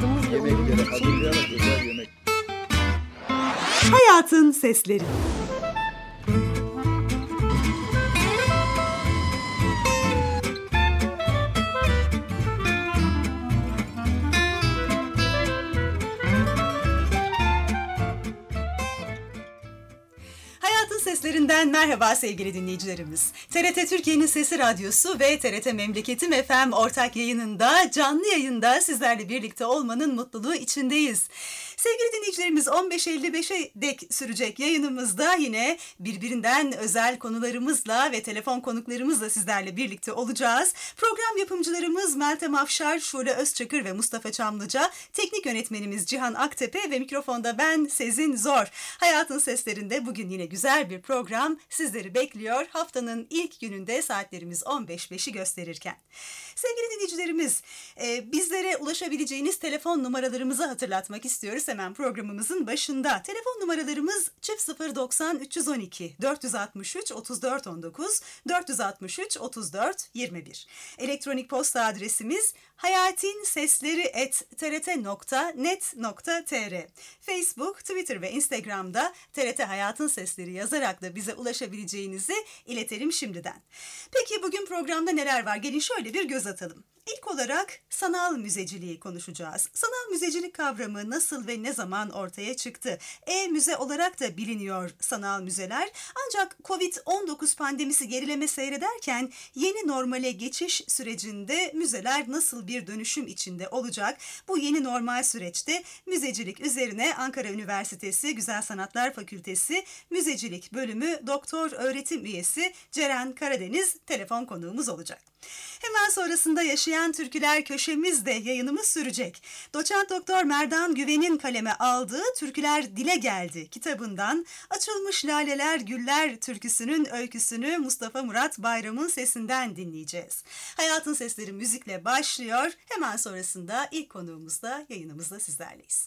Aklımız Yemekleri hazırlayarak güzel yemek. Hayatın Sesleri. Seslerinden merhaba sevgili dinleyicilerimiz. TRT Türkiye'nin Sesi Radyosu ve TRT Memleketim FM ortak yayınında, canlı yayında sizlerle birlikte olmanın mutluluğu içindeyiz. Sevgili dinleyicilerimiz, 15.55'e dek sürecek yayınımızda yine birbirinden özel konularımızla ve telefon konuklarımızla sizlerle birlikte olacağız. Program yapımcılarımız Meltem Afşar, Şule Özçakır ve Mustafa Çamlıca, teknik yönetmenimiz Cihan Aktepe ve mikrofonda ben Sezin Zor. Hayatın Seslerinde bugün yine güzel bir program sizleri bekliyor. Haftanın ilk gününde saatlerimiz 15.05'i gösterirken. Sevgili dinleyicilerimiz, bizlere ulaşabileceğiniz telefon numaralarımızı hatırlatmak istiyoruz hemen programımızın başında. Telefon numaralarımız 090 312 463 34 19 463 34 21. Elektronik posta adresimiz hayatinsesleri@trt.net.tr. Facebook, Twitter ve Instagram'da TRT Hayatın Sesleri yazarak da bize ulaşabileceğinizi iletelim şimdiden. Peki bugün programda neler var? Gelin şöyle bir göz atalım. İlk olarak sanal müzeciliği konuşacağız. Sanal müzecilik kavramı nasıl ve ne zaman ortaya çıktı? E-müze olarak da biliniyor sanal müzeler. Ancak Covid-19 pandemisi gerileme seyrederken yeni normale geçiş sürecinde müzeler nasıl bir dönüşüm içinde olacak? Bu yeni normal süreçte müzecilik üzerine Ankara Üniversitesi Güzel Sanatlar Fakültesi Müzecilik Bölümü Doktor Öğretim Üyesi Ceren Karadeniz telefon konuğumuz olacak. Hemen sonrasında Yaşayan Türküler köşemizde yayınımız sürecek. Doçent Doktor Merdan Güven'in kaleme aldığı Türküler Dile Geldi kitabından Açılmış Laleler Güller türküsünün öyküsünü Mustafa Murat Bayram'ın sesinden dinleyeceğiz. Hayatın Sesleri müzikle başlıyor. Hemen sonrasında ilk konuğumuzda yayınımızda sizlerleyiz.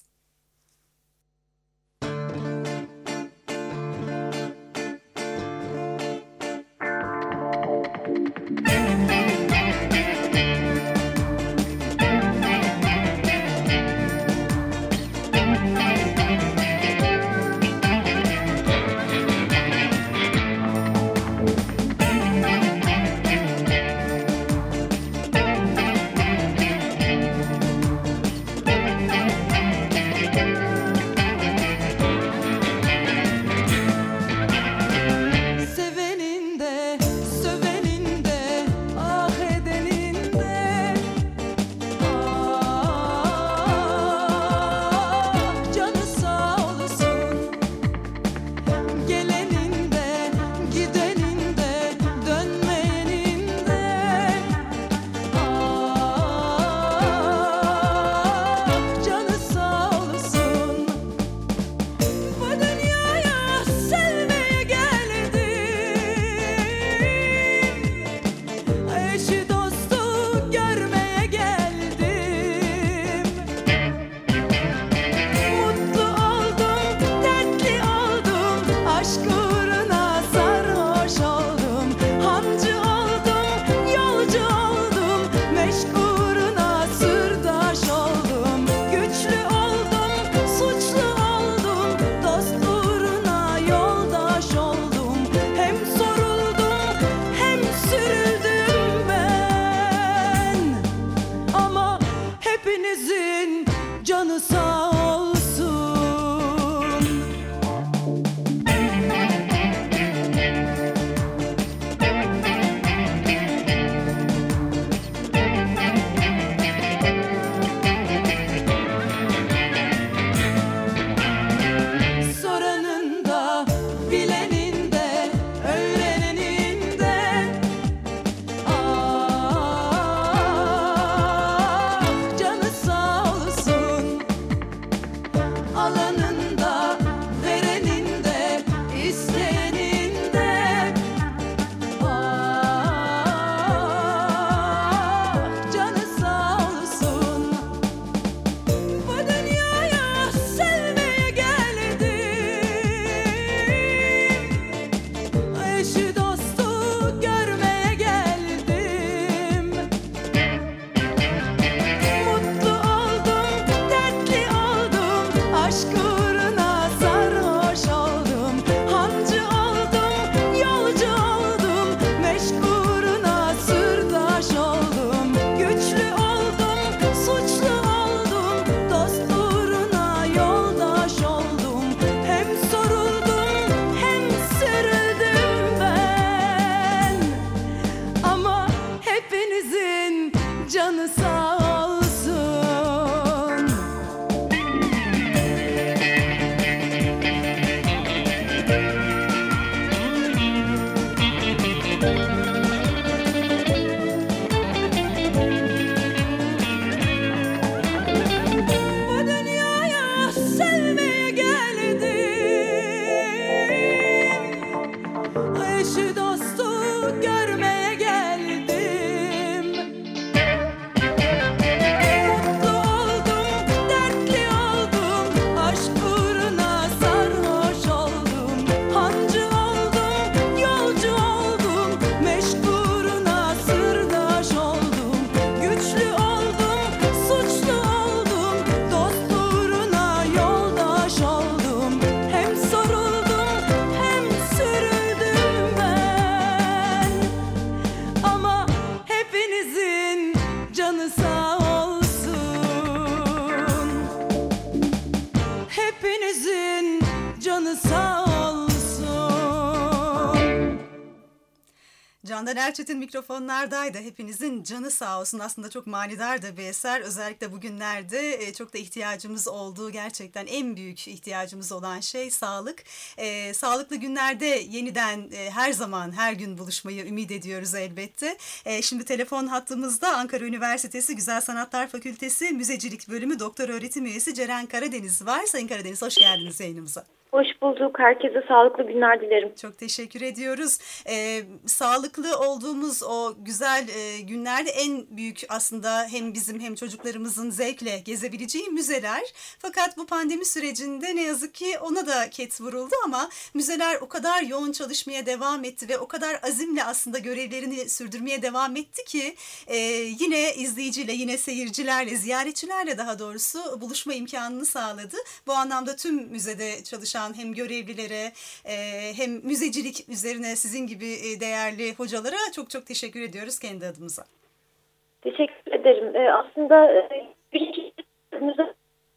eşi dostu görmeye geldim. Mutlu oldum, dertli oldum, aşk uğruna sarhoş oldum. Hancı oldum, yolcu oldum, meşk uğruna sırdaş oldum. Güçlü oldum, suçlu oldum, dost uğruna yoldaş oldum. Hem soruldum hem sürüldüm ben. Ama hepinizin canı sağ olsun. Hepinizin canı sağ olsun. Candan Erçetin mikrofonlardaydı. Hepinizin canı sağ olsun. Aslında çok manidar da bir eser. Özellikle bugünlerde çok da ihtiyacımız olduğu, gerçekten en büyük ihtiyacımız olan şey sağlık. Sağlıklı günlerde yeniden her zaman, her gün buluşmayı ümit ediyoruz elbette. Şimdi telefon hattımızda Ankara Üniversitesi Güzel Sanatlar Fakültesi Müzecilik Bölümü Doktor Öğretim Üyesi Ceren Karadeniz var. Sayın Karadeniz, hoş geldiniz yayınımıza. Hoş bulduk. Herkese sağlıklı günler dilerim. Çok teşekkür ediyoruz. Sağlıklı olduğumuz o güzel günlerde en büyük aslında hem bizim hem çocuklarımızın zevkle gezebileceği müzeler. Fakat bu pandemi sürecinde ne yazık ki ona da ket vuruldu ama müzeler o kadar yoğun çalışmaya devam etti ve o kadar azimle aslında görevlerini sürdürmeye devam etti ki yine izleyiciyle, yine seyircilerle, ziyaretçilerle daha doğrusu buluşma imkanını sağladı. Bu anlamda tüm müzede çalışan hem görevlilere hem müzecilik üzerine sizin gibi değerli hocalara çok çok teşekkür ediyoruz kendi adımıza. Teşekkür ederim. Aslında bir iki müze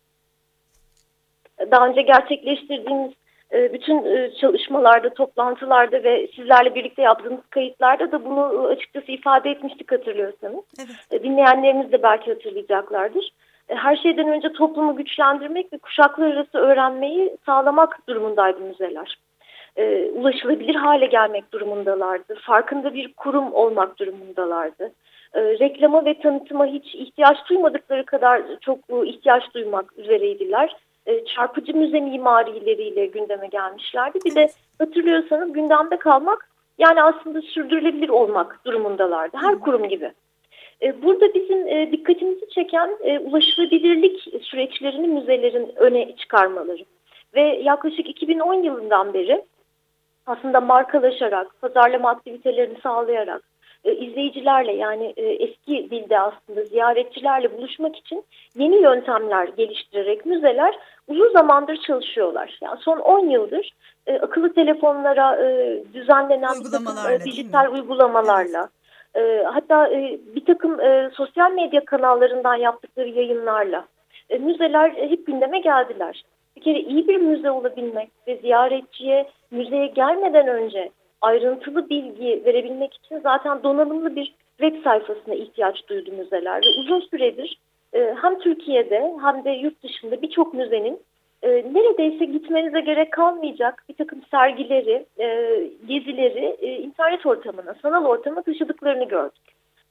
daha önce gerçekleştirdiğimiz bütün çalışmalarda, toplantılarda ve sizlerle birlikte yaptığımız kayıtlarda da bunu açıkçası ifade etmiştik, hatırlıyorsanız. Evet. Dinleyenlerimiz de belki hatırlayacaklardır. Her şeyden önce toplumu güçlendirmek ve kuşaklar arası öğrenmeyi sağlamak durumundaydı müzeler. Ulaşılabilir hale gelmek durumundalardı. Farkında bir kurum olmak durumundalardı. Reklama ve tanıtıma hiç ihtiyaç duymadıkları kadar çok ihtiyaç duymak üzereydiler. Çarpıcı müze mimarileriyle gündeme gelmişlerdi. Bir de hatırlıyorsanız gündemde kalmak, yani aslında sürdürülebilir olmak durumundalardı. Her kurum gibi. Burada bizim dikkatimizi çeken ulaşılabilirlik süreçlerini müzelerin öne çıkarmaları. Ve yaklaşık 2010 yılından beri aslında markalaşarak, pazarlama aktivitelerini sağlayarak, izleyicilerle, yani eski dilde aslında ziyaretçilerle buluşmak için yeni yöntemler geliştirerek müzeler uzun zamandır çalışıyorlar. Yani son 10 yıldır akıllı telefonlara düzenlenen dijital uygulamalarla, hatta bir takım sosyal medya kanallarından yaptıkları yayınlarla müzeler hep gündeme geldiler. Bir kere iyi bir müze olabilmek ve ziyaretçiye müzeye gelmeden önce ayrıntılı bilgi verebilmek için zaten donanımlı bir web sayfasına ihtiyaç duydu müzeler. Ve uzun süredir hem Türkiye'de hem de yurt dışında birçok müzenin neredeyse gitmenize gerek kalmayacak bir takım sergileri, gezileri internet ortamına, sanal ortama taşıdıklarını gördük.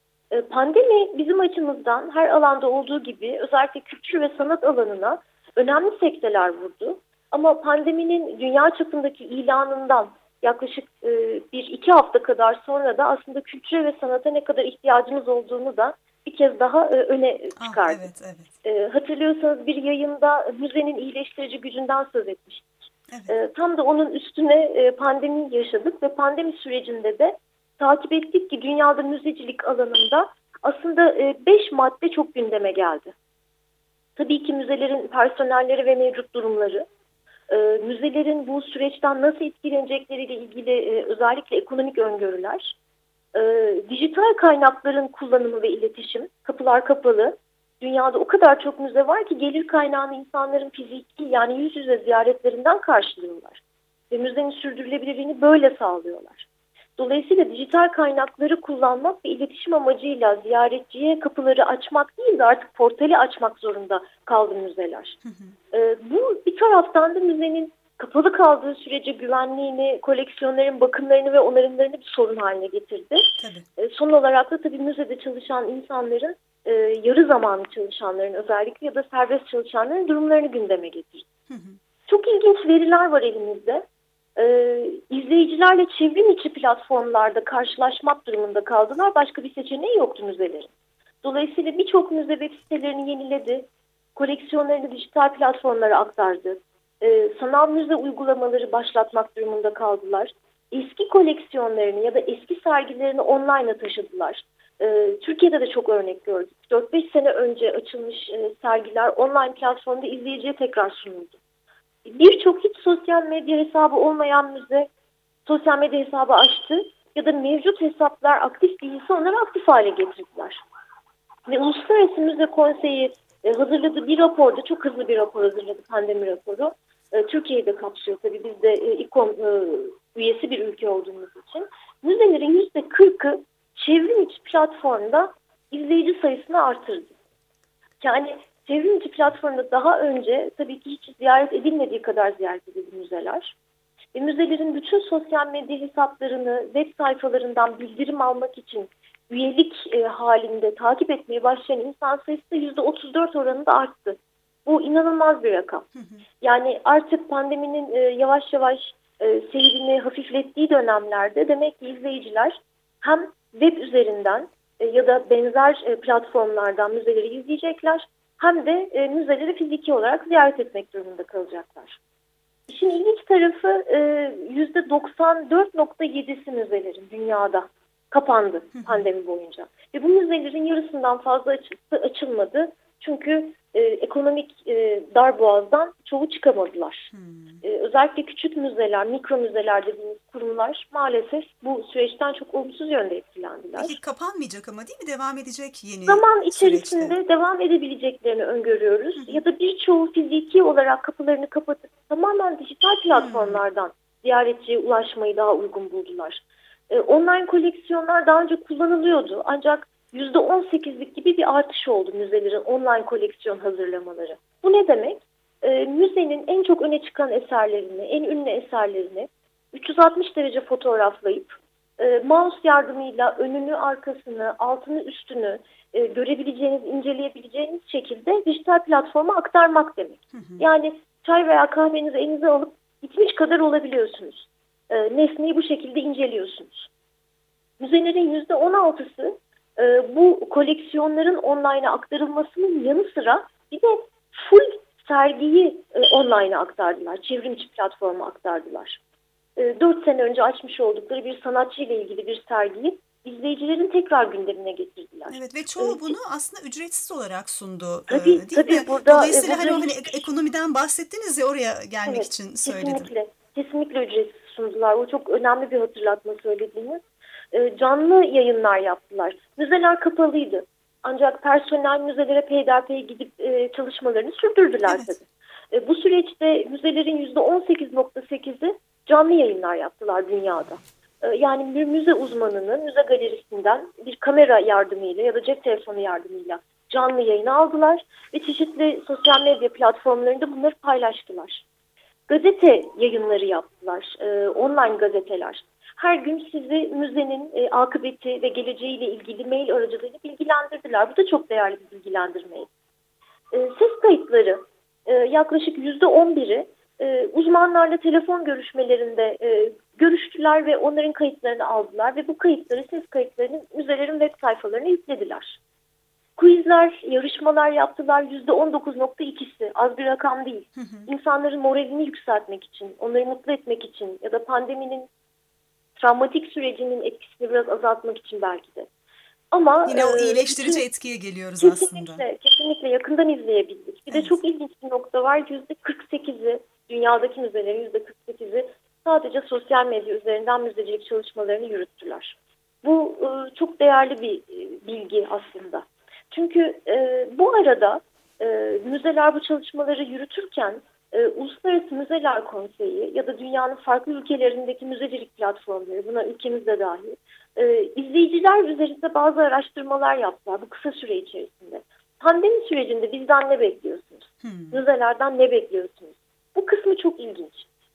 Pandemi bizim açımızdan her alanda olduğu gibi özellikle kültür ve sanat alanına önemli sekteler vurdu. Ama pandeminin dünya çapındaki ilanından yaklaşık 1-2 hafta kadar sonra da aslında kültüre ve sanata ne kadar ihtiyacımız olduğunu da bir kez daha öne çıkardı. Evet. Hatırlıyorsanız bir yayında müzenin iyileştirici gücünden söz etmiştik. Evet. Tam da onun üstüne pandemi yaşadık ve pandemi sürecinde de takip ettik ki dünyada müzecilik alanında aslında 5 madde çok gündeme geldi. Tabii ki müzelerin personelleri ve mevcut durumları, müzelerin bu süreçten nasıl etkilenecekleriyle ilgili özellikle ekonomik öngörüler, dijital kaynakların kullanımı ve iletişim, kapılar kapalı. Dünyada o kadar çok müze var ki gelir kaynağını insanların fiziki, yani yüz yüze ziyaretlerinden karşılıyorlar. Ve müzenin sürdürülebilirliğini böyle sağlıyorlar. Dolayısıyla dijital kaynakları kullanmak ve iletişim amacıyla ziyaretçiye kapıları açmak değil de artık portali açmak zorunda kaldı müzeler. Bu bir taraftan da müzenin kapalı kaldığı sürece güvenliğini, koleksiyonların bakımlarını ve onarımlarını bir sorun haline getirdi. Son olarak da tabii müzede çalışan insanların, yarı zamanlı çalışanların özellikle ya da serbest çalışanların durumlarını gündeme getirdi. Çok ilginç veriler var elimizde. izleyicilerle çevrim içi platformlarda karşılaşmak durumunda kaldılar. Başka bir seçeneği yoktu müzelerin. Dolayısıyla birçok müze web sitelerini yeniledi, koleksiyonlarını dijital platformlara aktardı. Sanal müze uygulamaları başlatmak durumunda kaldılar. Eski koleksiyonlarını ya da eski sergilerini online'a taşıdılar. Türkiye'de de çok örnek gördük. 4-5 sene önce açılmış sergiler online platformda izleyiciye tekrar sunuldu. Birçok hiç sosyal medya hesabı olmayan müze sosyal medya hesabı açtı ya da mevcut hesaplar aktif değilse onları aktif hale getirdiler. Ve Uluslararası Müze Konseyi hazırladığı bir raporda, çok hızlı bir rapor hazırladı, pandemi raporu. Türkiye'yi de kapsıyor tabii, biz de İKOM üyesi bir ülke olduğumuz için. Müzelerin %40'ı çevrim içi platformda izleyici sayısını artırdı. Yani çevrim içi platformda daha önce tabii ki hiç ziyaret edilmediği kadar ziyaret edildi müzeler. Müzelerin bütün sosyal medya hesaplarını web sayfalarından bildirim almak için üyelik halinde takip etmeye başlayan insan sayısı da %34 oranında arttı. Bu inanılmaz bir rakam. Yani artık pandeminin yavaş yavaş seyrini hafiflettiği dönemlerde demek ki izleyiciler hem web üzerinden ya da benzer platformlardan müzeleri izleyecekler, hem de müzeleri fiziki olarak ziyaret etmek durumunda kalacaklar. İşin ilginç tarafı %94.7'si müzelerin dünyada kapandı pandemi boyunca. Ve bu müzelerin yarısından fazla açılmadı. Çünkü ekonomik darboğazdan çoğu çıkamadılar. Özellikle küçük müzeler, mikro müzeler dediğimiz kurumlar maalesef bu süreçten çok olumsuz yönde etkilendiler. Peki kapanmayacak ama değil mi? Devam edecek yeni zaman içerisinde süreçte devam edebileceklerini öngörüyoruz. Ya da birçoğu fiziki olarak kapılarını kapatıp tamamen dijital platformlardan ziyaretçiye ulaşmayı daha uygun buldular. Online koleksiyonlar daha önce kullanılıyordu, ancak %18'lik gibi bir artış oldu müzelerin online koleksiyon hazırlamaları. Bu ne demek? Müzenin en çok öne çıkan eserlerini, en ünlü eserlerini 360 derece fotoğraflayıp mouse yardımıyla önünü, arkasını, altını, üstünü görebileceğiniz, inceleyebileceğiniz şekilde dijital platforma aktarmak demek. Yani çay veya kahvenizi elinize alıp gitmiş kadar olabiliyorsunuz. Nesneyi bu şekilde inceliyorsunuz. Müzelerin %16'sı bu koleksiyonların online'a aktarılmasının yanı sıra bir de full sergiyi online'a aktardılar. Çevrim içi platforma aktardılar. 4 sene önce açmış oldukları bir sanatçıyla ilgili bir sergiyi izleyicilerin tekrar gündemine getirdiler. Evet, ve çoğu bunu aslında ücretsiz olarak sundu. Tabii, değil tabii, mi? burada, dolayısıyla hani ekonomiden bahsettiniz ya, oraya gelmek için söyledim. Kesinlikle ücretsiz sundular. O çok önemli bir hatırlatma söylediğiniz. Canlı yayınlar yaptılar. Müzeler kapalıydı. Ancak personel müzelere peyderpey gidip çalışmalarını sürdürdüler tabii. Bu süreçte müzelerin %18.8'i canlı yayınlar yaptılar dünyada. Yani bir müze uzmanını müze galerisinden bir kamera yardımıyla ya da cep telefonu yardımıyla canlı yayını aldılar ve çeşitli sosyal medya platformlarında bunları paylaştılar. Gazete yayınları yaptılar, online gazeteler. Her gün sizi müzenin akıbeti ve geleceğiyle ilgili mail aracılığıyla bilgilendirdiler. Bu da çok değerli bir bilgilendirmeydi. Ses kayıtları yaklaşık %11'i uzmanlarla telefon görüşmelerinde görüştüler ve onların kayıtlarını aldılar ve bu kayıtları, ses kayıtlarını müzelerin web sayfalarına yüklediler. Quizler, yarışmalar yaptılar. %19.2'si az bir rakam değil. İnsanların moralini yükseltmek için, onları mutlu etmek için ya da pandeminin travmatik sürecinin etkisini biraz azaltmak için belki de. Ama yine o iyileştirici etkiye geliyoruz kesinlikle, aslında. Kesinlikle yakından izleyebildik. Bir de çok ilginç bir nokta var. %48'i, dünyadaki müzelerin %48'i sadece sosyal medya üzerinden müzecilik çalışmalarını yürüttüler. Bu çok değerli bir bilgi aslında. Çünkü bu arada müzeler bu çalışmaları yürütürken Uluslararası Müzeler Konseyi ya da dünyanın farklı ülkelerindeki müzecilik platformları, buna ülkemizde dahil, izleyiciler üzerinde bazı araştırmalar yaptılar bu kısa süre içerisinde. Pandemi sürecinde bizden ne bekliyorsunuz? Müzelerden ne bekliyorsunuz? Bu kısmı çok ilginç.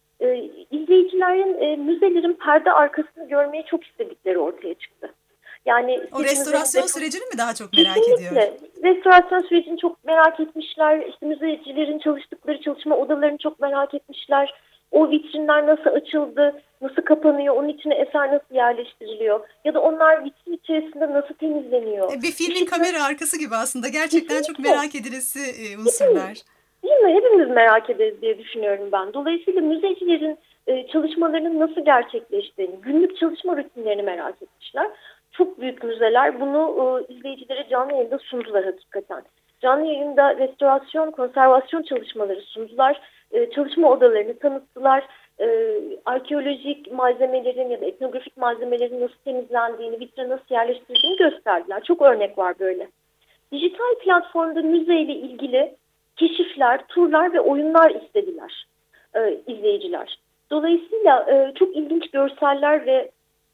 İzleyicilerin müzelerin perde arkasını görmeyi çok istedikleri ortaya çıktı. Yani o restorasyon sürecini mi daha çok merak ediyor? Restorasyon sürecini çok merak etmişler. İşte müzecilerin çalıştıkları çalışma odalarını çok merak etmişler. O vitrinler nasıl açıldı, nasıl kapanıyor, onun içine eser nasıl yerleştiriliyor ya da onlar vitrin içerisinde nasıl temizleniyor. Bir filmin İşte, kamera arkası gibi aslında. Gerçekten çok kesinlikle merak edilesi unsurlar. Değil mi? Hepimiz merak ederiz diye düşünüyorum ben. Dolayısıyla müzecilerin çalışmalarının nasıl gerçekleştiğini, günlük çalışma rutinlerini merak etmişler. Çok büyük müzeler bunu izleyicilere canlı yayında sundular hakikaten. Canlı yayında restorasyon, konservasyon çalışmaları sundular. Çalışma odalarını tanıttılar. Arkeolojik malzemelerin ya da etnografik malzemelerin nasıl temizlendiğini, vitrine nasıl yerleştirildiğini gösterdiler. Çok örnek var böyle. Dijital platformda müzeyle ilgili keşifler, turlar ve oyunlar istediler izleyiciler. Dolayısıyla çok ilginç görseller ve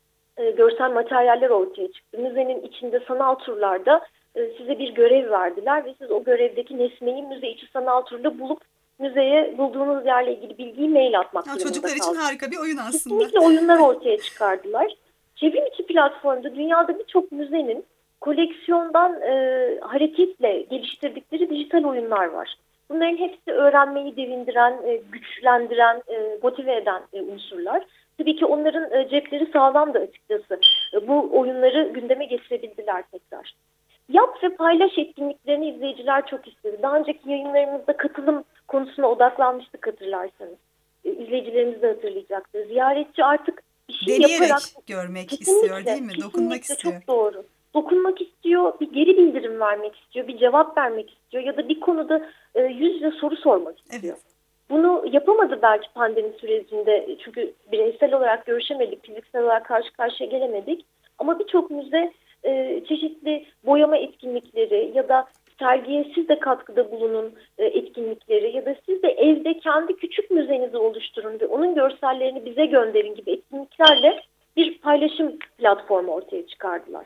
görsel materyaller ortaya çıktı. Müzenin içinde sanal turlarda size bir görev verdiler ve siz o görevdeki nesneyi müze içi sanal turda bulup müzeye bulduğunuz yerle ilgili bilgiyi mail atmak durumunda Çocuklar için harika bir oyun aslında. Kesinlikle oyunlar ortaya çıkardılar. Çevrim içi platformda dünyada birçok müzenin koleksiyondan hareketle geliştirdikleri dijital oyunlar var. Bunların hepsi öğrenmeyi devindiren, güçlendiren, motive eden unsurlar. Tabii ki onların cepleri sağlam da açıkçası. Bu oyunları gündeme getirebildiler tekrar. Yap ve paylaş etkinliklerini izleyiciler çok istedi. Daha önceki yayınlarımızda katılım konusuna odaklanmıştık hatırlarsanız. İzleyicilerimiz de hatırlayacaktır. Ziyaretçi artık bir şey deneyerek yaparak görmek kesinlikle, istiyor değil mi? Dokunmak istiyor. Çok doğru. Dokunmak istiyor, bir geri bildirim vermek istiyor, bir cevap vermek istiyor ya da bir konuda yüz yüze soru sormak istiyor. Evet. Bunu yapamadı belki pandemi sürecinde çünkü bireysel olarak görüşemedik, fiziksel olarak karşı karşıya gelemedik. Ama birçok müze çeşitli boyama etkinlikleri ya da sergiye siz de katkıda bulunun etkinlikleri ya da siz de evde kendi küçük müzenizi oluşturun ve onun görsellerini bize gönderin gibi etkinliklerle bir paylaşım platformu ortaya çıkardılar.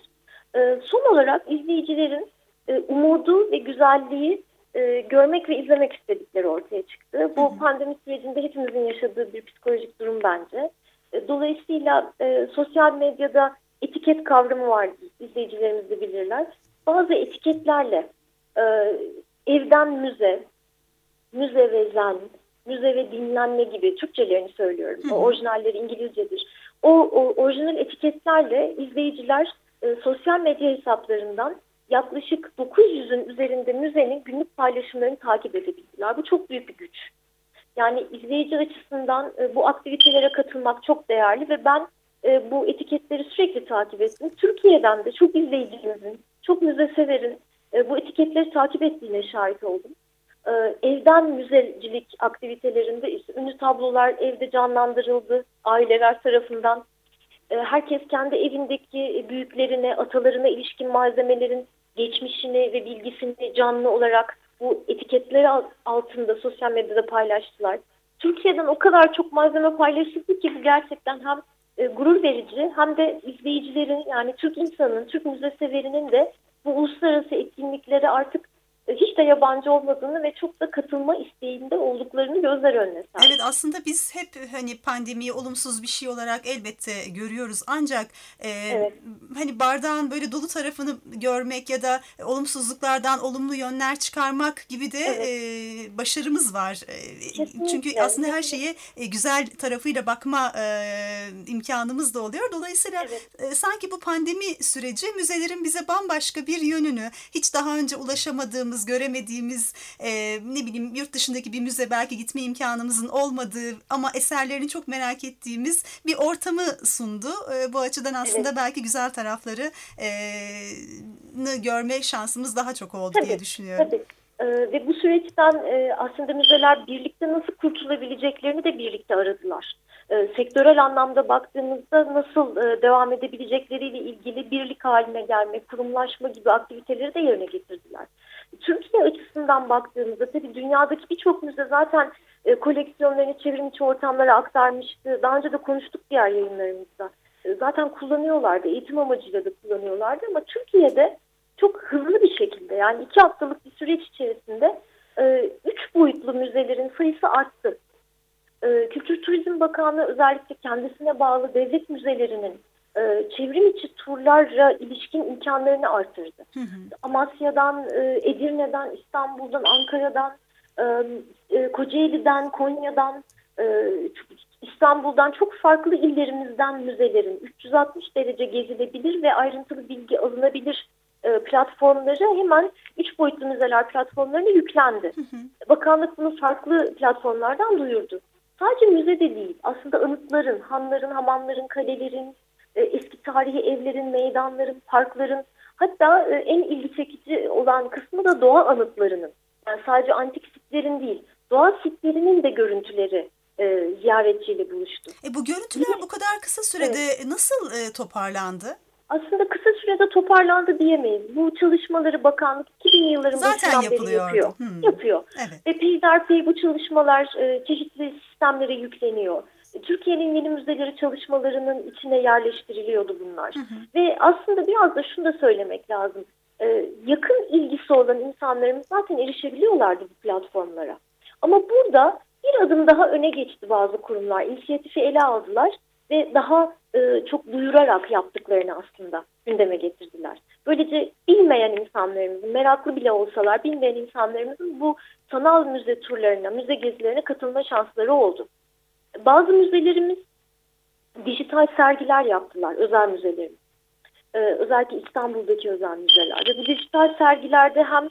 Son olarak izleyicilerin umudu ve güzelliği görmek ve izlemek istedikleri ortaya çıktı. Bu pandemi sürecinde hepimizin yaşadığı bir psikolojik durum bence. Dolayısıyla sosyal medyada etiket kavramı vardır. İzleyicilerimiz de bilirler. Bazı etiketlerle evden müze, müze ve zen, müze ve dinlenme gibi Türkçelerini söylüyorum. O orijinalleri İngilizcedir. O orijinal etiketlerle izleyiciler sosyal medya hesaplarından yaklaşık 900'ün üzerinde müzenin günlük paylaşımlarını takip edebildiler. Bu çok büyük bir güç. Yani izleyici açısından bu aktivitelere katılmak çok değerli ve ben bu etiketleri sürekli takip ettim. Türkiye'den de çok izleyicimizin, çok müzeseverin bu etiketleri takip ettiğine şahit oldum. Evden müzecilik aktivitelerinde işte ünlü tablolar evde canlandırıldı aileler tarafından. Herkes kendi evindeki büyüklerine, atalarına ilişkin malzemelerin geçmişini ve bilgisini canlı olarak bu etiketleri altında sosyal medyada paylaştılar. Türkiye'den o kadar çok malzeme paylaşıldı ki bu gerçekten hem gurur verici hem de izleyicilerin yani Türk insanının, Türk müzeseverinin de bu uluslararası etkinliklere artık hiç de yabancı olmadığını ve çok da katılma isteğinde olduklarını gözler önüne serdi. Evet aslında biz hep hani pandemiyi olumsuz bir şey olarak elbette görüyoruz ancak Evet. hani bardağın böyle dolu tarafını görmek ya da olumsuzluklardan olumlu yönler çıkarmak gibi de başarımız var. Kesinlikle. Çünkü aslında her şeye güzel tarafıyla bakma imkanımız da oluyor. Dolayısıyla sanki bu pandemi süreci müzelerin bize bambaşka bir yönünü hiç daha önce ulaşamadığımız göremediğimiz ne bileyim yurt dışındaki bir müze belki gitme imkanımızın olmadığı ama eserlerini çok merak ettiğimiz bir ortamı sundu. Bu açıdan aslında belki güzel tarafları görme şansımız daha çok oldu diye düşünüyorum. Tabii. Ve bu süreçten aslında müzeler birlikte nasıl kurtulabileceklerini de birlikte aradılar. Sektörel anlamda baktığımızda nasıl devam edebilecekleriyle ilgili birlik haline gelme, kurumlaşma gibi aktiviteleri de yerine getirdiler. Türkiye açısından baktığımızda tabii dünyadaki birçok müze zaten koleksiyonlarını çevrimiçi ortamlara aktarmıştı. Daha önce de konuştuk diğer yayınlarımızda. Zaten kullanıyorlardı, eğitim amacıyla da kullanıyorlardı ama Türkiye'de çok hızlı bir şekilde yani 2 haftalık bir süreç içerisinde 3 boyutlu müzelerin sayısı arttı. Kültür Turizm Bakanlığı özellikle kendisine bağlı devlet müzelerinin çevrim içi turlarla ilişkin imkanlarını artırdı. Amasya'dan, Edirne'den, İstanbul'dan, Ankara'dan, Kocaeli'den, Konya'dan İstanbul'dan çok farklı illerimizden müzelerin 360 derece gezilebilir ve ayrıntılı bilgi alınabilir platformları hemen 3 boyutlu müzeler platformlarına yüklendi. Bakanlık bunu farklı platformlardan duyurdu. Sadece müze de değil, aslında anıtların, hanların, hamamların, kalelerin, eski tarihi evlerin, meydanların, parkların, hatta en ilgi çekici olan kısmı da doğa anıtlarının. Yani sadece antik sitlerin değil, doğa sitlerinin de görüntüleri ziyaretçiyle buluştu. Bu görüntüler bu kadar kısa sürede nasıl toparlandı? Aslında kısa sürede toparlandı diyemeyiz. Bu çalışmaları bakanlık 2000'li yılların başından beri yapıyor. Yapıyor. Evet. Ve peyderpey bu çalışmalar çeşitli sistemlere yükleniyor. Türkiye'nin yeni müzeleri çalışmalarının içine yerleştiriliyordu bunlar. Ve aslında biraz da şunu da söylemek lazım. Yakın ilgisi olan insanlarımız zaten erişebiliyorlardı bu platformlara. Ama burada bir adım daha öne geçti bazı kurumlar. İnisiyatifi ele aldılar ve daha çok duyurarak yaptıklarını aslında gündeme getirdiler. Böylece bilmeyen insanlarımızın, meraklı bile olsalar bilmeyen insanlarımızın bu sanal müze turlarına, müze gezilerine katılma şansları oldu. Bazı müzelerimiz dijital sergiler yaptılar, özel müzelerimiz. Özellikle İstanbul'daki özel müzeler. Ve bu dijital sergilerde hem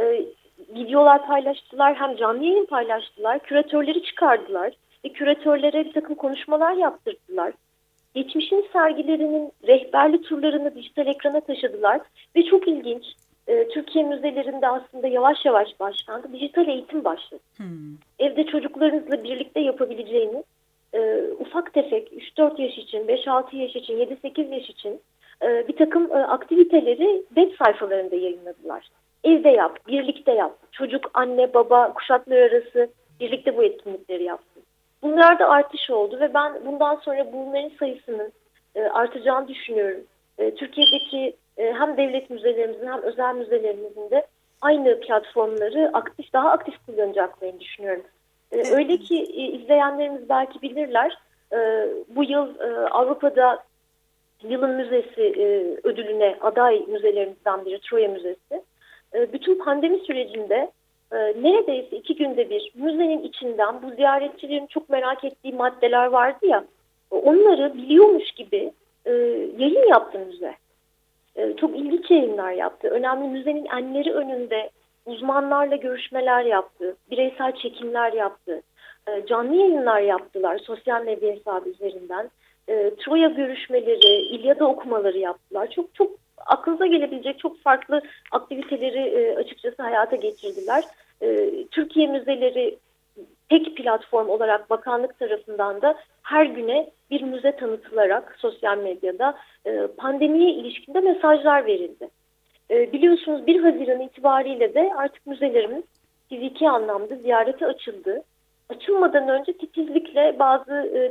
videolar paylaştılar hem canlı yayın paylaştılar. Küratörleri çıkardılar ve küratörlere bir takım konuşmalar yaptırdılar. Geçmişin sergilerinin rehberli turlarını dijital ekrana taşıdılar ve çok ilginç. Türkiye müzelerinde aslında yavaş yavaş başlandı. Dijital eğitim başladı. Evde çocuklarınızla birlikte yapabileceğiniz ufak tefek 3-4 yaş için, 5-6 yaş için, 7-8 yaş için bir takım aktiviteleri web sayfalarında yayınladılar. Evde yap, birlikte yap. Çocuk, anne, baba, kuşaklar arası birlikte bu etkinlikleri yaptı. Bunlarda artış oldu ve ben bundan sonra bunların sayısının artacağını düşünüyorum. Türkiye'deki hem devlet müzelerimizin hem özel müzelerimizin de aynı platformları daha aktif kullanacaklarını düşünüyorum. Öyle ki izleyenlerimiz belki bilirler. Bu yıl Avrupa'da Yılın Müzesi ödülüne aday müzelerimizden biri Troya Müzesi. Bütün pandemi sürecinde neredeyse 2 günde bir müzenin içinden bu ziyaretçilerin çok merak ettiği maddeler vardı ya, onları biliyormuş gibi yayın yaptı müze. Çok ilginç yayınlar yaptı. Önemli müzenin enleri önünde uzmanlarla görüşmeler yaptı. Bireysel çekimler yaptı. Canlı yayınlar yaptılar sosyal medya hesabı üzerinden. Troya görüşmeleri, İlyada okumaları yaptılar. Çok aklınıza gelebilecek çok farklı aktiviteleri açıkçası hayata geçirdiler. Türkiye müzeleri tek platform olarak bakanlık tarafından da her güne bir müze tanıtılarak sosyal medyada pandemiye ilişkinde mesajlar verildi. Biliyorsunuz 1 Haziran itibariyle de artık müzelerimiz fiziki anlamda ziyarete açıldı. Açılmadan önce titizlikle bazı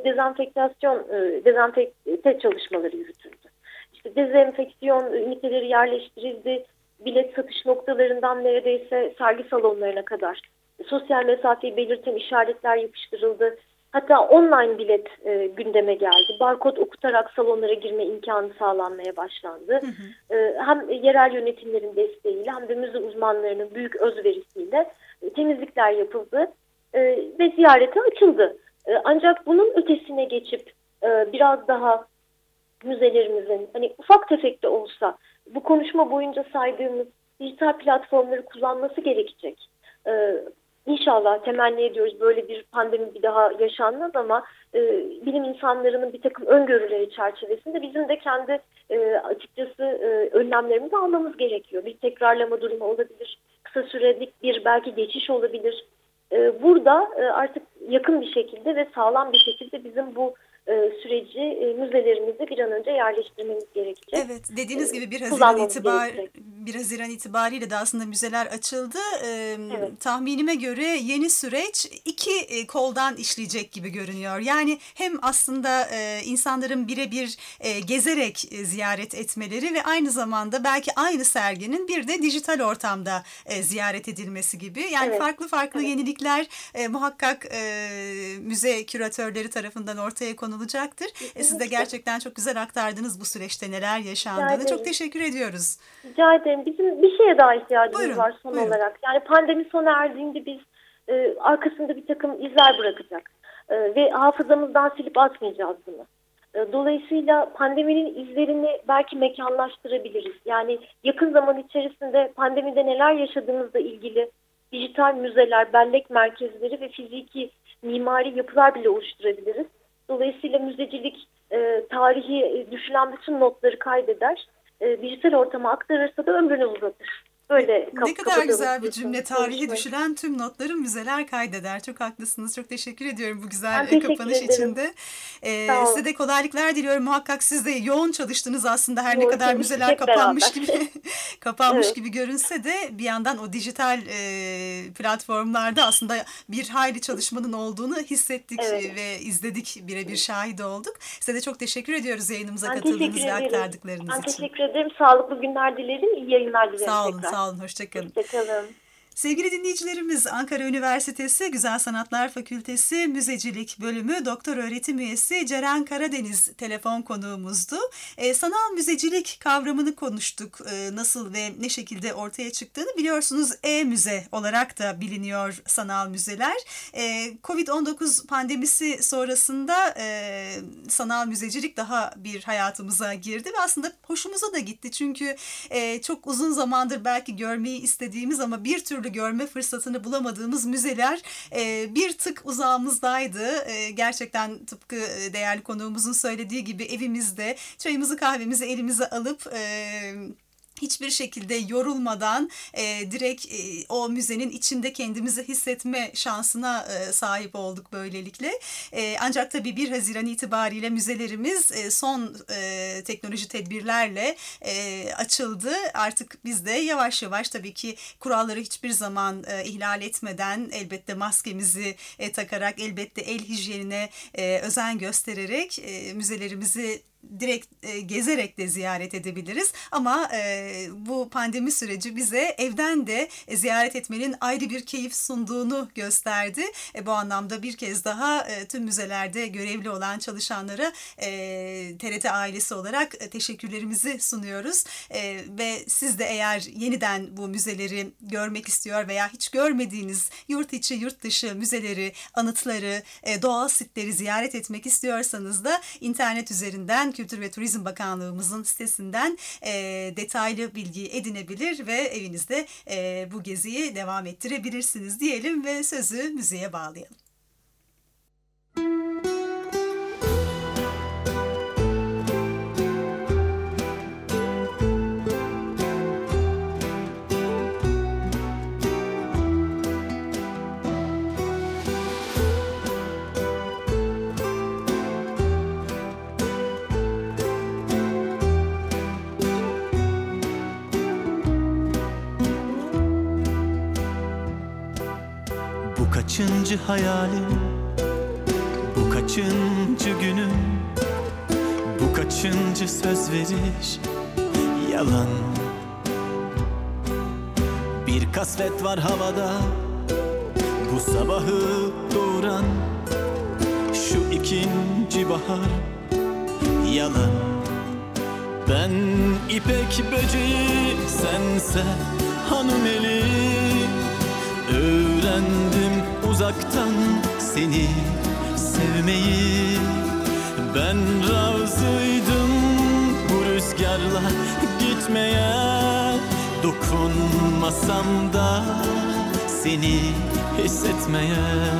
dezenfekte çalışmaları yürütüldü. İşte dezenfeksiyon üniteleri yerleştirildi. Bilet satış noktalarından neredeyse sergi salonlarına kadar sosyal mesafeyi belirten işaretler yapıştırıldı. Hatta online bilet gündeme geldi. Barkod okutarak salonlara girme imkanı sağlanmaya başlandı. Hem yerel yönetimlerin desteğiyle hem de müze uzmanlarının büyük özverisiyle temizlikler yapıldı ve ziyarete açıldı. Ancak bunun ötesine geçip biraz daha müzelerimizin hani ufak tefek de olsa bu konuşma boyunca saydığımız dijital platformları kullanması gerekecek. İnşallah temenni ediyoruz böyle bir pandemi bir daha yaşanmaz ama bilim insanlarının bir takım öngörüleri çerçevesinde bizim de kendi açıkçası önlemlerimizi almamız gerekiyor. Bir tekrarlama durumu olabilir, kısa sürelik bir belki geçiş olabilir. Burada artık yakın bir şekilde ve sağlam bir şekilde bizim bu süreci müzelerimize bir an önce yerleştirmemiz gerekecek. Evet, dediğiniz gibi 1 Haziran itibariyle de aslında müzeler açıldı. Evet. Tahminime göre yeni süreç 2 koldan işleyecek gibi görünüyor. Yani hem aslında insanların birebir gezerek ziyaret etmeleri ve aynı zamanda belki aynı serginin bir de dijital ortamda ziyaret edilmesi gibi. Yani evet. farklı yenilikler muhakkak müze küratörleri tarafından ortaya konulacaktır. Siz de gerçekten çok güzel aktardınız bu süreçte neler yaşandığını. Çok teşekkür ediyoruz. Rica ederim. Bizim bir şeye daha ihtiyacımız var son olarak. Yani pandemi sona erdiğinde biz arkasında bir takım izler bırakacak. Ve hafızamızdan silip atmayacağız bunu. Dolayısıyla pandeminin izlerini belki mekanlaştırabiliriz. Yani yakın zaman içerisinde pandemide neler yaşadığımızla ilgili dijital müzeler, bellek merkezleri ve fiziki mimari yapılar bile oluşturabiliriz. Dolayısıyla müzecilik tarihi düşülen bütün notları kaydeder, dijital ortama aktarırsa da ömrünü uzatır. Böyle ne kadar güzel bir cümle. Tarihi düşülen tüm notları müzeler kaydeder. Çok haklısınız. Çok teşekkür ediyorum bu güzel kapanış için de. Size de kolaylıklar diliyorum. Muhakkak siz de yoğun çalıştınız aslında. Her ne kadar müzeler kapanmış gibi görünse de bir yandan o dijital platformlarda aslında bir hayli çalışmanın olduğunu hissettik ve izledik. Birebir şahit olduk. Size de çok teşekkür ediyoruz yayınımıza katıldığınız ve aktardıklarınız için. Ben teşekkür ederim. Sağlıklı günler dilerim. İyi yayınlar dilerim. Sağ olun. Sağ olun, hoşçakalın. Hoşçakalın. Sevgili dinleyicilerimiz, Ankara Üniversitesi Güzel Sanatlar Fakültesi Müzecilik Bölümü Doktor Öğretim Üyesi Ceren Karadeniz telefon konuğumuzdu. Sanal müzecilik kavramını konuştuk. Nasıl ve ne şekilde ortaya çıktığını biliyorsunuz. E-müze olarak da biliniyor sanal müzeler. Covid-19 pandemisi sonrasında sanal müzecilik daha bir hayatımıza girdi ve aslında hoşumuza da gitti. Çünkü çok uzun zamandır belki görmeyi istediğimiz ama bir türlü görme fırsatını bulamadığımız müzeler bir tık uzağımızdaydı. Gerçekten tıpkı değerli konuğumuzun söylediği gibi evimizde çayımızı kahvemizi elimize alıp hiçbir şekilde yorulmadan direkt o müzenin içinde kendimizi hissetme şansına sahip olduk böylelikle. Ancak tabii 1 Haziran itibariyle müzelerimiz son teknoloji tedbirlerle açıldı. Artık biz de yavaş yavaş tabii ki kuralları hiçbir zaman ihlal etmeden elbette maskemizi takarak, elbette el hijyenine özen göstererek müzelerimizi direkt gezerek de ziyaret edebiliriz. Ama bu pandemi süreci bize evden de ziyaret etmenin ayrı bir keyif sunduğunu gösterdi. Bu anlamda bir kez daha tüm müzelerde görevli olan çalışanlara TRT ailesi olarak teşekkürlerimizi sunuyoruz. Ve siz de eğer yeniden bu müzeleri görmek istiyor veya hiç görmediğiniz yurt içi yurt dışı müzeleri, anıtları, doğal sitleri ziyaret etmek istiyorsanız da internet üzerinden Kültür ve Turizm Bakanlığımızın sitesinden detaylı bilgi edinebilir ve evinizde bu geziyi devam ettirebilirsiniz diyelim ve sözü müziğe bağlayalım. Kaçıncı hayalim, bu kaçıncı günüm, bu kaçıncı söz veriş, yalan. Bir kasvet var havada, bu sabahı doğuran, şu ikinci bahar, yalan. Ben ipek böceği, sense hanım eli. Öğrendim uzaktan seni sevmeyi. Ben razıydım bu rüzgarla gitmeye. Dokunmasam da seni hissetmeye.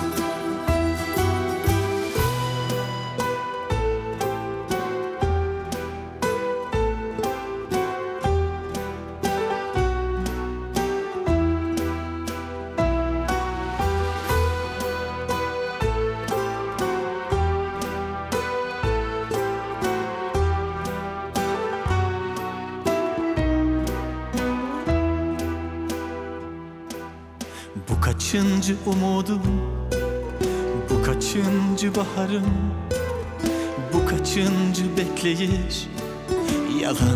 Kaçıncı umudum, bu kaçıncı baharım, bu kaçıncı bekleyiş, yalan.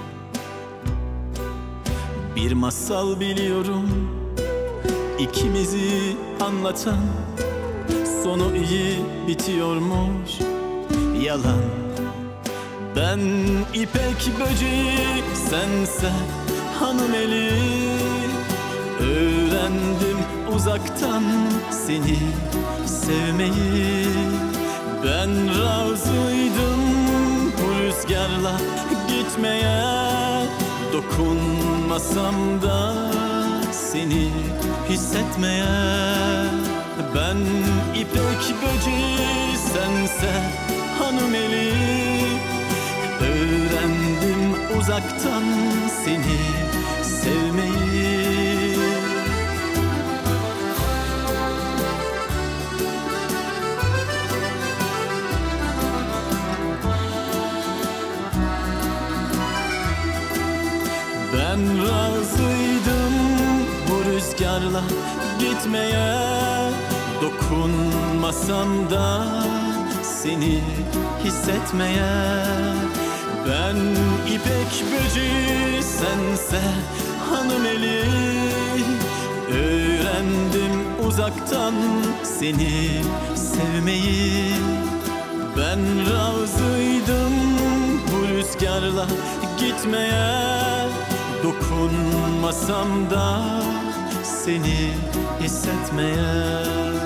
Bir masal biliyorum, ikimizi anlatan, sonu iyi bitiyormuş, yalan. Ben ipek böceği, sense hanım eli. Öğrendim uzaktan seni sevmeyi. Ben razıydım bu rüzgarla gitmeye, dokunmasam da seni hissetmeye. Ben ipek böceği, sense hanım eli. Öğrendim uzaktan seni sevmeyi. Ben razıydım bu rüzgarla gitmeye, dokunmasam da seni hissetmeye. Ben ipek böceği, sense hanım eli. Öğrendim uzaktan seni sevmeyi. Ben razıydım bu rüzgarla gitmeye, dokunmasam da seni hissetmeye.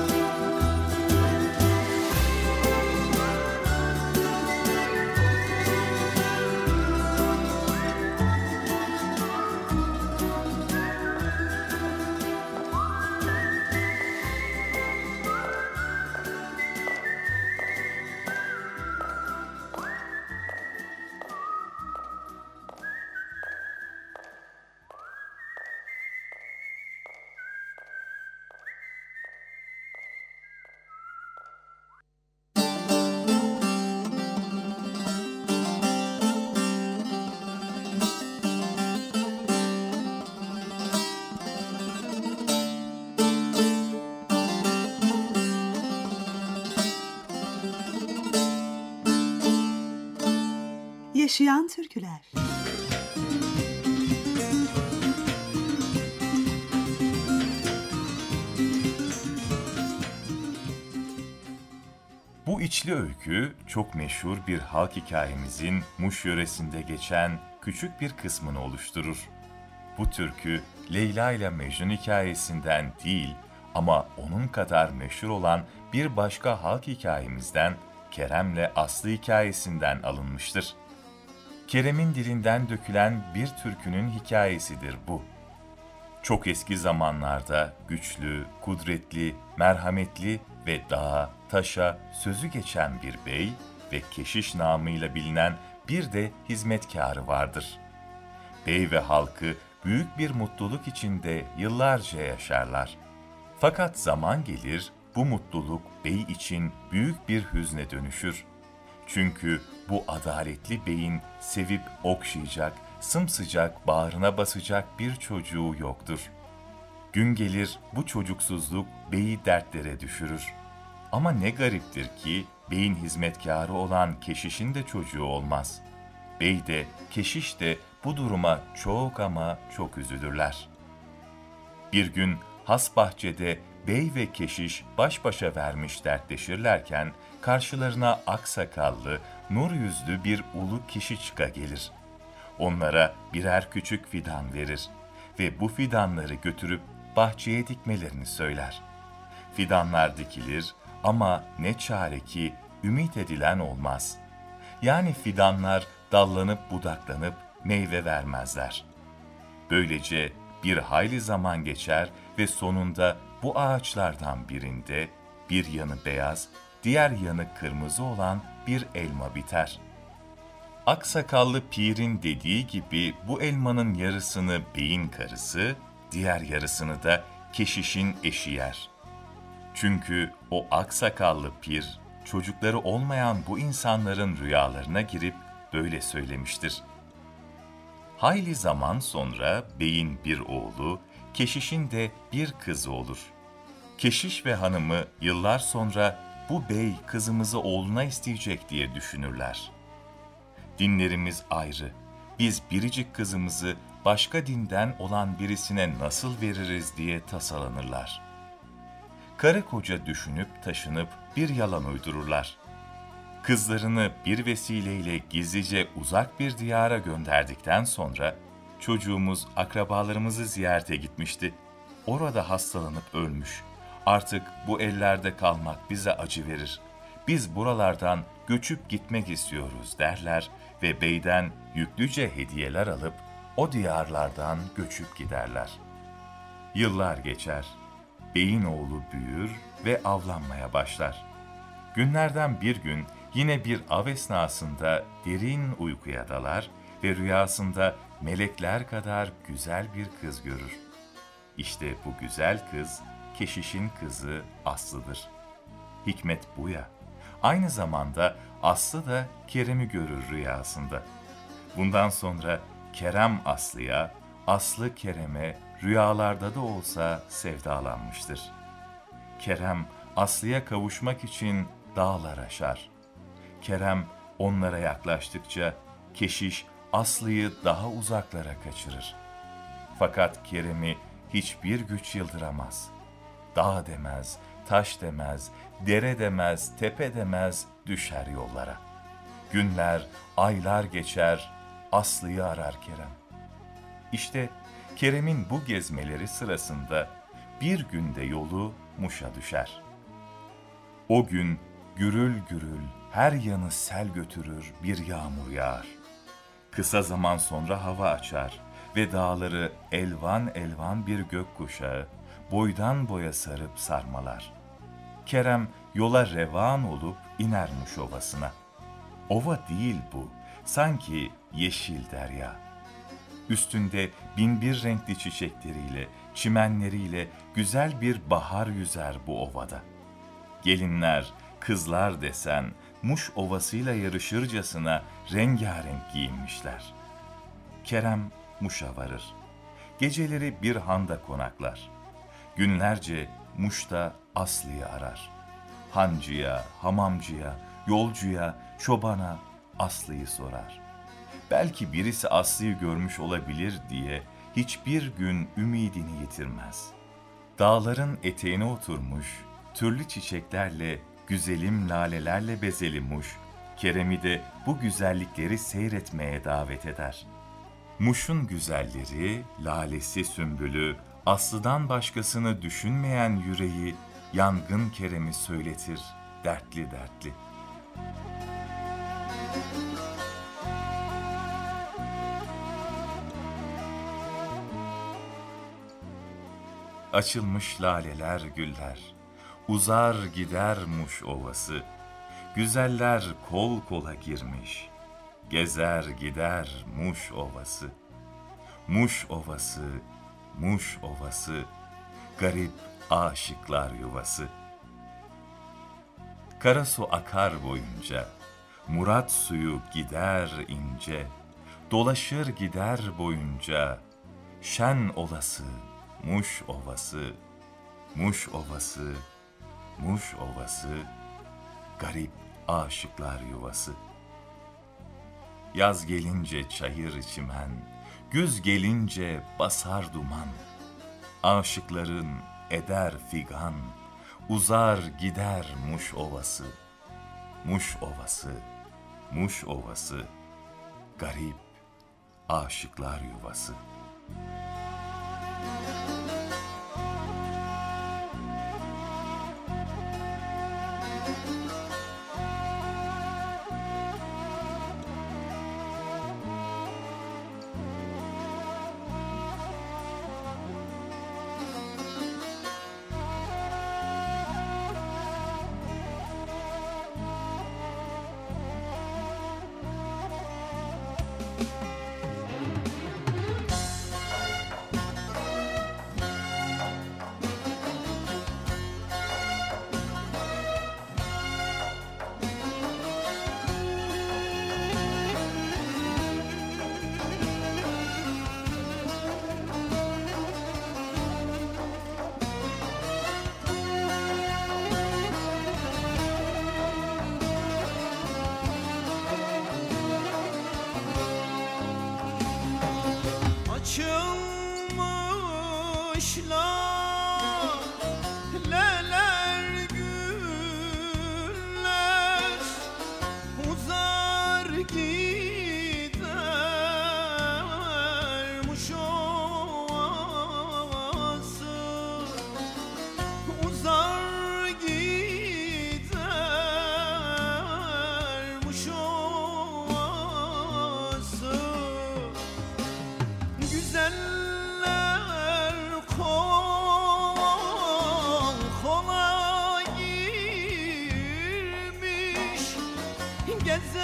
Yaşayan türküler. Bu içli öykü çok meşhur bir halk hikayemizin Muş yöresinde geçen küçük bir kısmını oluşturur. Bu türkü Leyla ile Mecnun hikayesinden değil ama onun kadar meşhur olan bir başka halk hikayemizden Kerem'le Aslı hikayesinden alınmıştır. Kerem'in dilinden dökülen bir türkünün hikayesidir bu. Çok eski zamanlarda güçlü, kudretli, merhametli ve dağa, taşa sözü geçen bir bey ve keşiş namıyla bilinen bir de hizmetkarı vardır. Bey ve halkı büyük bir mutluluk içinde yıllarca yaşarlar. Fakat zaman gelir, bu mutluluk bey için büyük bir hüzne dönüşür. Çünkü bu adaletli beyin sevip okşayacak, sımsıcak bağrına basacak bir çocuğu yoktur. Gün gelir bu çocuksuzluk beyi dertlere düşürür. Ama ne gariptir ki beyin hizmetkarı olan keşişin de çocuğu olmaz. Bey de keşiş de bu duruma çok ama çok üzülürler. Bir gün has bahçede bey ve keşiş baş başa vermiş dertleşirlerken karşılarına aksakallı, nur yüzlü bir ulu kişi çıka gelir. Onlara birer küçük fidan verir ve bu fidanları götürüp bahçeye dikmelerini söyler. Fidanlar dikilir ama ne çare ki ümit edilen olmaz. Yani fidanlar dallanıp budaklanıp meyve vermezler. Böylece bir hayli zaman geçer ve sonunda bu ağaçlardan birinde bir yanı beyaz, diğer yanı kırmızı olan bir elma biter. Aksakallı pirin dediği gibi bu elmanın yarısını beyin karısı, diğer yarısını da keşişin eşi yer. Çünkü o aksakallı pir, çocukları olmayan bu insanların rüyalarına girip böyle söylemiştir. Hayli zaman sonra beyin bir oğlu, keşişin de bir kızı olur. Keşiş ve hanımı yıllar sonra bu bey kızımızı oğluna isteyecek diye düşünürler. Dinlerimiz ayrı. Biz biricik kızımızı başka dinden olan birisine nasıl veririz diye tasalanırlar. Karı koca düşünüp taşınıp bir yalan uydururlar. Kızlarını bir vesileyle gizlice uzak bir diyara gönderdikten sonra çocuğumuz akrabalarımızı ziyarete gitmişti. orada hastalanıp ölmüş. Artık bu ellerde kalmak bize acı verir. Biz buralardan göçüp gitmek istiyoruz derler ve beyden yüklüce hediyeler alıp o diyarlardan göçüp giderler. Yıllar geçer. Beyin oğlu büyür ve avlanmaya başlar. Günlerden bir gün yine bir av esnasında derin uykuya dalar ve rüyasında melekler kadar güzel bir kız görür. İşte bu güzel kız, keşişin kızı Aslı'dır. Hikmet bu ya. Aynı zamanda Aslı da Kerem'i görür rüyasında. Bundan sonra Kerem Aslı'ya, Aslı Kerem'e rüyalarda da olsa sevdalanmıştır. Kerem Aslı'ya kavuşmak için dağlar aşar. Kerem onlara yaklaştıkça keşiş Aslı'yı daha uzaklara kaçırır. Fakat Kerem'i hiçbir güç yıldıramaz. Dağ demez, taş demez, dere demez, tepe demez, düşer yollara. Günler, aylar geçer, Aslı'yı arar Kerem. İşte Kerem'in bu gezmeleri sırasında bir günde yolu Muş'a düşer. O gün gürül gürül her yanı sel götürür bir yağmur yağar. Kısa zaman sonra hava açar ve dağları elvan elvan bir gökkuşağı boydan boya sarıp sarmalar. Kerem yola revan olup iner Muş Ovası'na. Ova değil bu, sanki yeşil derya. Üstünde binbir renkli çiçekleriyle, çimenleriyle güzel bir bahar yüzer bu ovada. Gelinler, kızlar desen Muş Ovası'yla yarışırcasına rengarenk giyinmişler. Kerem Muş'a varır. Geceleri bir handa konaklar. Günlerce Muş'ta Aslı'yı arar. Hancıya, hamamcıya, yolcuya, çobana Aslı'yı sorar. Belki birisi Aslı'yı görmüş olabilir diye hiçbir gün ümidini yitirmez. Dağların eteğine oturmuş, türlü çiçeklerle, güzelim lalelerle bezeli Muş, Kerem'i de bu güzellikleri seyretmeye davet eder. Muş'un güzelleri, lalesi sümbülü, Aslı'dan başkasını düşünmeyen yüreği, yangın Kerem'i söyletir, dertli dertli. Açılmış laleler güller, uzar gider Muş Ovası, güzeller kol kola girmiş, gezer gider Muş Ovası. Muş Ovası, Muş Ovası, garip aşıklar yuvası. Karasu akar boyunca, Murat suyu gider ince, dolaşır gider boyunca, şen olası Muş Ovası, Muş Ovası, Muş Ovası, garip aşıklar yuvası. Yaz gelince çayır çimen, güz gelince basar duman, aşıkların eder figan, uzar gider Muş Ovası, Muş Ovası, Muş Ovası, garip aşıklar yuvası.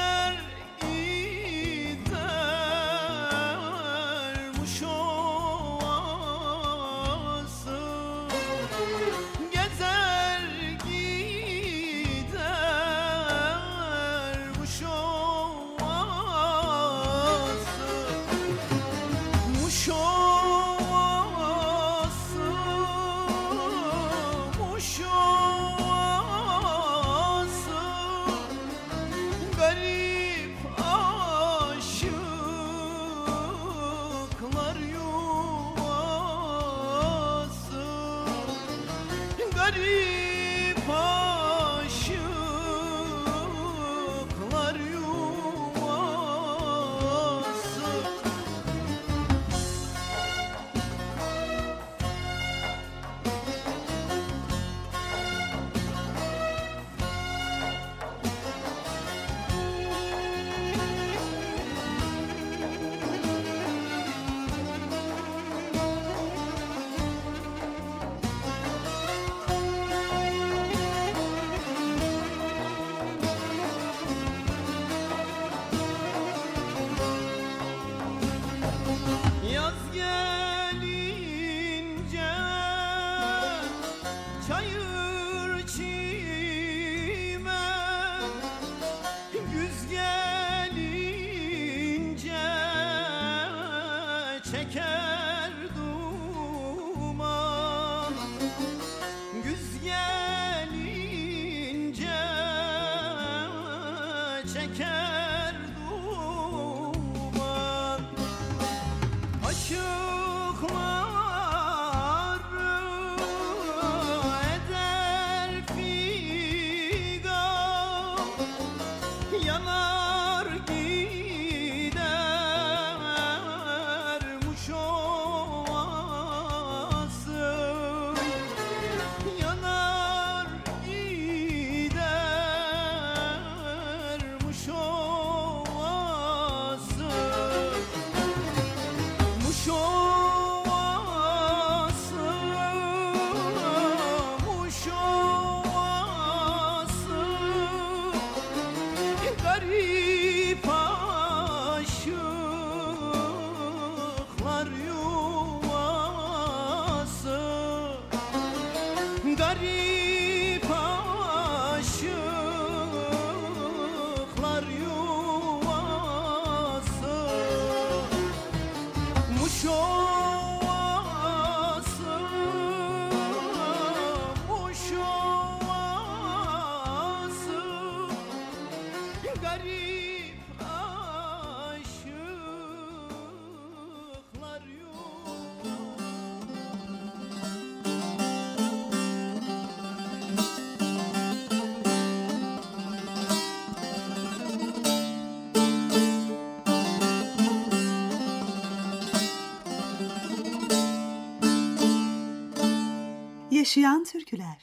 Yaşayan türküler.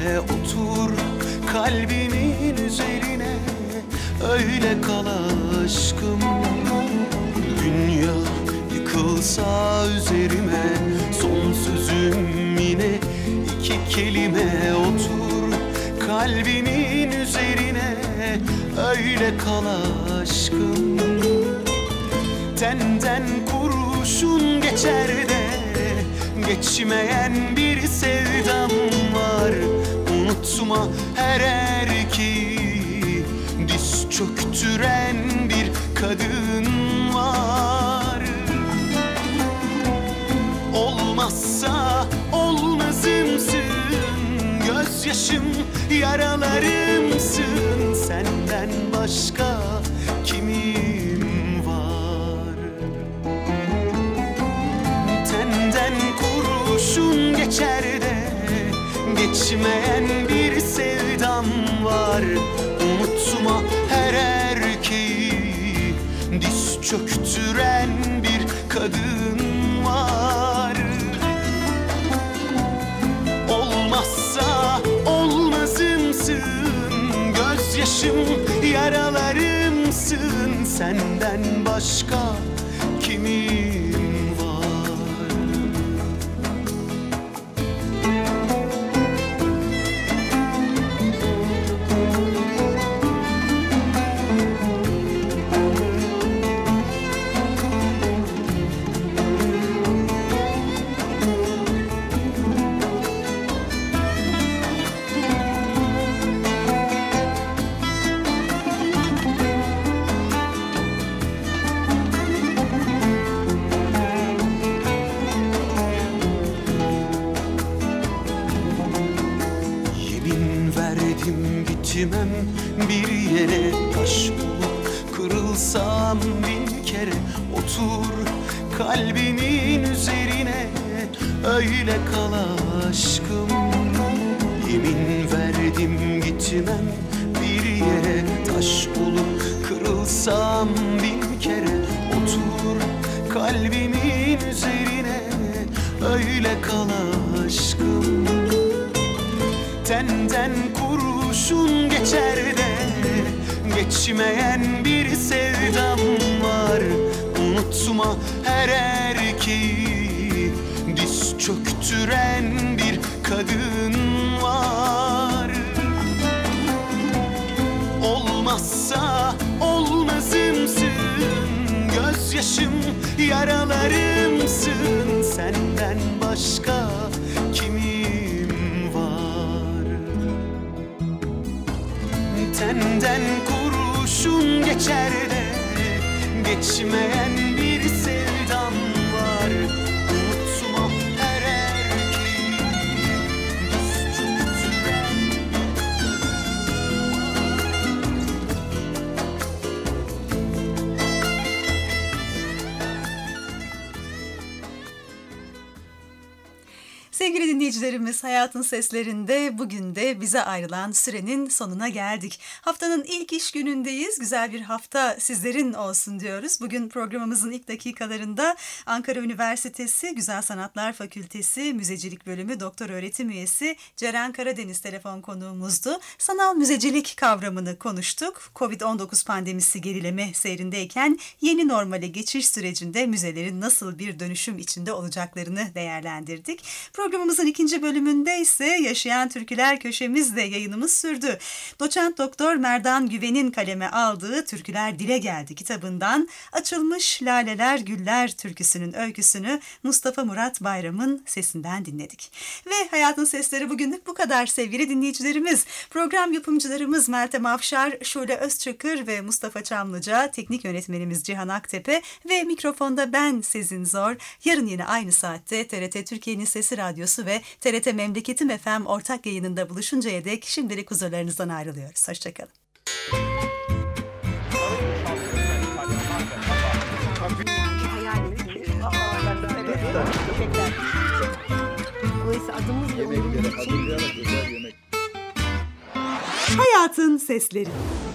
Otur kalbimin üzerine, öyle kal kelime otur kalbinin üzerine, öyle kal aşkım. Tenden kurşun geçer de geçmeyen bir sevdam var. Unutma her erkeği diz çöktüren bir kadın var. Olmazsa olmazımsın, gözyaşım yaralarımsın. Senden başka kimim var? Tenden kurşun geçer de geçmeyen bir sevdam var. Unutma her erkeği diz çöktüren bir kadın var. Olmazsa olmazımsın, gözyaşım yaralarımsın. Senden başka kimim var? Gitmem bir yere, taş bulup kırılsam bin kere. Otur kalbinin üzerine, öyle kal aşkım. Yemin verdim gitmem bir yere, taş bulup kırılsam bin kere. Otur kalbinin üzerine, öyle kal aşkım. Tenden kurşun geçer de geçmeyen bir sevdam var. Unutma her erkeği diz çöktüren bir kadın var. Olmazsa olmazımsın, gözyaşım yaralarımsın. Senden başka kimim var? Tenden kurşun geçer de geçmeyen bir sevdam var. Unutma her erkeği diz çöktüren. Sevgili dinleyicilerimiz, Hayatın Seslerinde bugün de bize ayrılan sürenin sonuna geldik. Haftanın ilk iş günündeyiz. Güzel bir hafta sizlerin olsun diyoruz. Bugün programımızın ilk dakikalarında Ankara Üniversitesi Güzel Sanatlar Fakültesi Müzecilik Bölümü Doktor Öğretim Üyesi Ceren Karadeniz telefon konuğumuzdu. Sanal müzecilik kavramını konuştuk. Covid-19 pandemisi gerileme seyrindeyken yeni normale geçiş sürecinde müzelerin nasıl bir dönüşüm içinde olacaklarını değerlendirdik. Programımızın ikinci bölümünde ise Yaşayan Türküler köşemizde yayınımız sürdü. Doçent Doktor Merdan Güven'in kaleme aldığı Türküler Dile Geldi kitabından Açılmış Laleler Güller türküsünün öyküsünü Mustafa Murat Bayram'ın sesinden dinledik. Ve Hayatın Sesleri bugünlük bu kadar sevgili dinleyicilerimiz. Program yapımcılarımız Meltem Afşar, Şule Özçakır ve Mustafa Çamlıca, teknik yönetmenimiz Cihan Aktepe ve mikrofonda ben Sezin Zor. Yarın yine aynı saatte TRT Türkiye'nin Sesi Radyosu ve TRT Memleketim FM ortak yayınında buluşuncaya dek şimdilik huzurlarınızdan ayrılıyoruz. Hoşçakalın. Hayatın Sesleri.